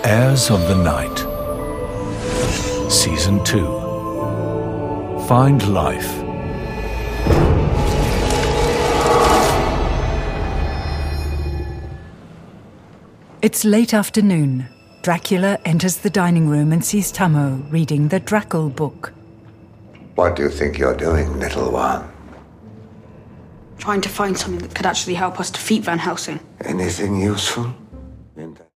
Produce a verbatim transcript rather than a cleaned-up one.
Heirs of the Night. Season two. Find Life. It's late afternoon. Dracula enters the dining room and sees Tammo reading the Drackle book. What do you think you're doing, little one? Trying to find something that could actually help us defeat Van Helsing. Anything useful?